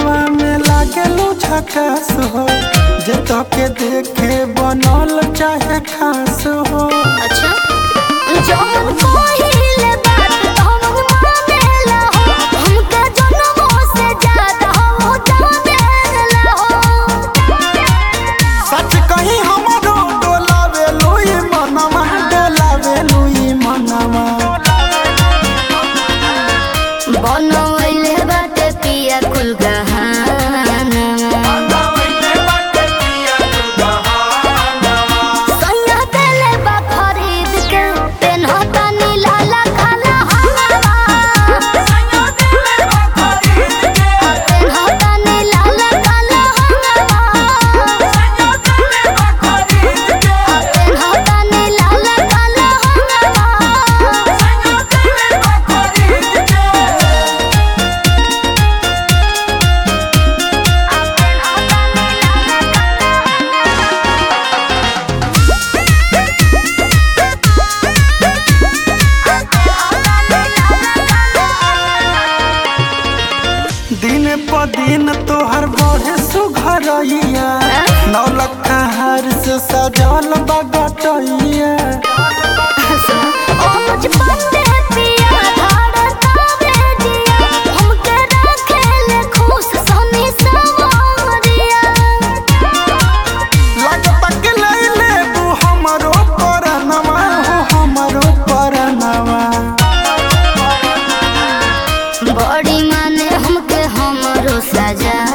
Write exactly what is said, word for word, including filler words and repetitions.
दिनवा में लागेलू झकास हो, जे तोके देखे बनल चाहे खास हो। अच्छा जब पहिले बात हम मानेला हो, हमके जन्मों से ज्यादा हो जानेला हो। सच कहीं हमरो डोलावे लुई मनवा, डोलावे लुई मनवा। बनवैले बाटे पिया कुल दिन प दिन तोहर बढ़े सुघरइया, नौलखा हार से सजल बगटइया। लगता के लैले बू हमरो परनवा हो, हमरो परनवा। बड़ी माने हमके हमरो सजा